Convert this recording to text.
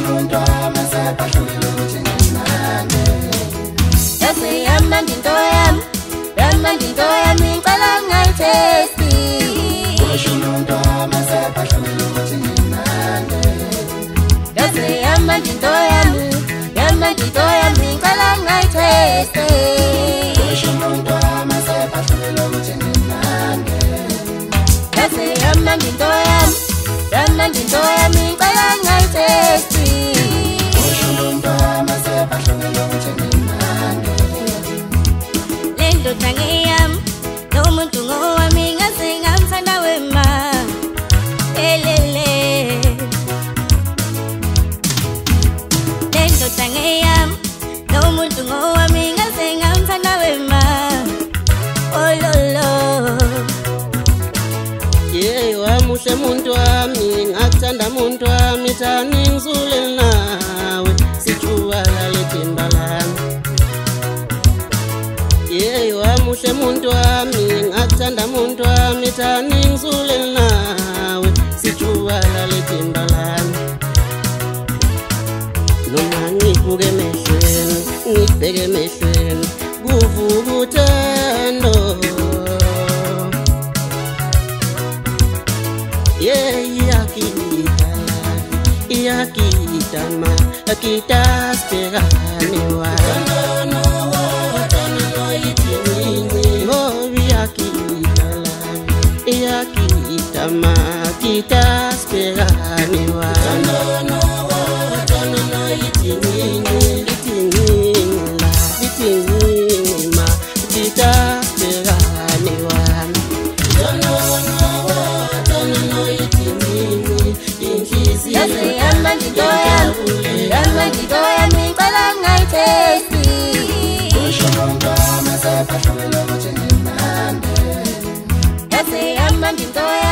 umuntu amasepahlulile ukuthi ngimnande. Yazi yamnandi into yami, yamnandi into yami ngicela ngayithesti. Usho umuntu amasepahlulile ukuthi ngimnande. Yazi yamnandi into yami, yamnandi into yami ngicela ngayithesti. Usho umuntu amasepahlulile ukuthi ngimnande. Yazi yamnandi into yami, yamnandi into yami ngicela ngayithesti. Usho umuntu amasepahlulile ukuthi ngimnande. Le ndoda ngeyami, lo muntu ngowami ngaze ngamthanda wema. Elele. Le ndoda ngeyami, lo muntu ngowami ngaze ngamthanda wema. Oh lolo. Yeah, wamuhle muntu wami, ngakuthanda muntu wami, thani ngizule nawe, sijuwala letimbalana. Yeah, wamuhle muntu wami, ngakuthanda muntu wami, thani ngizule nawe, sijuwala letimbalana. Noma ngibuke emehlweni, ngibheke emehlweni, kuvuka uthando. Yeah, yakita ma, akita stegani wa. Oh, yakita ma, akita stegani wa. Yazi yamnandi into yami, yamnandi into yami ngicela ngayithesti. Usho umuntu amasepahlulile ukuthi ngimnande. Yazi yamnandi into yami.